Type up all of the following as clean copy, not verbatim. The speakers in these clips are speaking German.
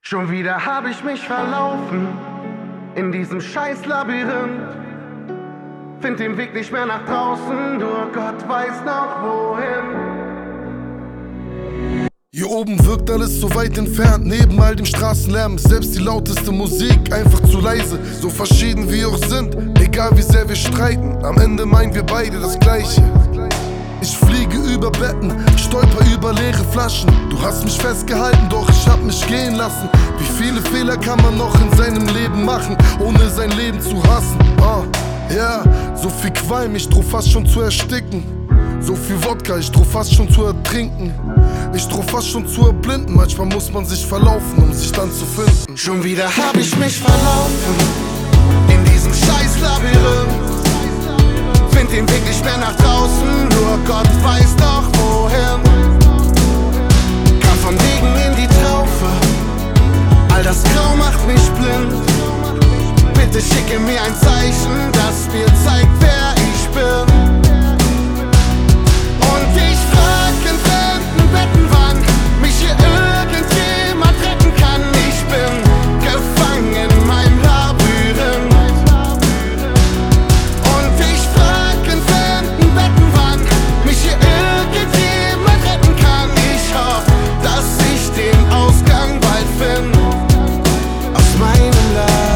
Schon wieder hab ich mich verlaufen in diesem scheiß Labyrinth. Find den Weg nicht mehr nach draußen, nur Gott weiß noch wohin. Hier oben wirkt alles so weit entfernt, neben all dem Straßenlärm ist selbst die lauteste Musik einfach zu leise. So verschieden wir auch sind, egal wie sehr wir streiten, am Ende meinen wir beide das Gleiche. Ich fliege über Betten, stolper über leere Flaschen. Du hast mich festgehalten, doch ich hab mich gehen lassen. Wie viele Fehler kann man noch in seinem Leben machen, ohne sein Leben zu hassen? Ja, so viel Qualm, ich droh fast schon zu ersticken. So viel Wodka, ich droh fast schon zu ertrinken. Ich droh fast schon zu erblinden. Manchmal muss man sich verlaufen, um sich dann zu finden. Schon wieder hab ich mich verlaufen in diesem scheiß Labyrinth. Find den Weg nicht mehr nach draußen, nur Gott weiß noch wohin. Kam vom Regen in die Traufe, all das Grau macht mich blind. Bitte schicke mir ein Zeichen, das mir zeigt, wer ich bin. Und ich frag in fremden Betten, wann mich hier irgendjemand retten kann. Ich bin gefangen in meinem Labyrinth. Und ich frag in fremden Betten, wann mich hier irgendjemand retten kann. Ich hoffe, dass ich den Ausgang bald finde aus meinem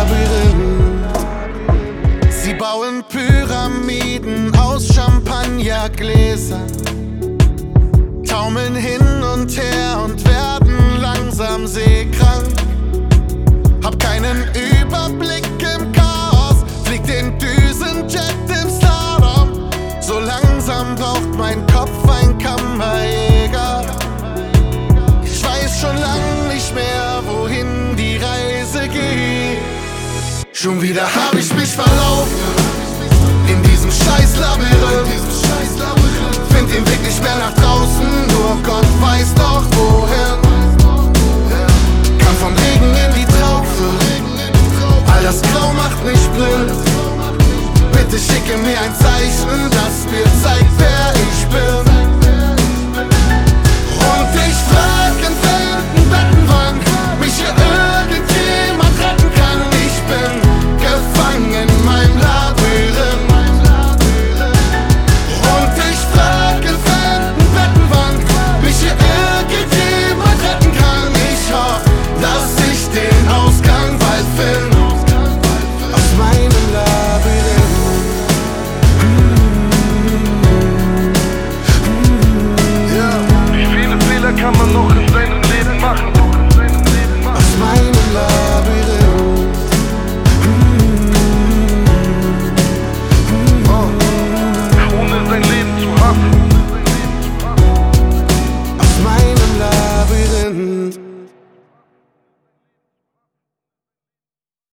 Labyrinth. Sie bauen Pyramiden aus Champagnergläsern, taumeln hin und her und werden langsam seekrank. Hab keinen Überblick im Chaos, flieg den Düsenjet im Slalom. So langsam braucht mein Kopf ein Kammerjäger. Ich weiß schon lang nicht mehr, wohin die Reise geht. Schon wieder hab ich mich verlaufen in diesem scheiß Labyrinth. Find den Weg nicht mehr nach draußen, nur Gott weiß noch wohin. Kam vom Regen in die Traufe, all das Grau macht mich blind. Bitte schicke mir ein Zeichen, das mir zeigt, wer ich bin. Und ich frag in fremden Betten, wann mich hier irgendjemand retten kann. Ich bin gefangen in meinem Labyrinth. Und ich frag in fremden Betten, wann mich hier irgendjemand retten kann. Ich hoffe, dass ich den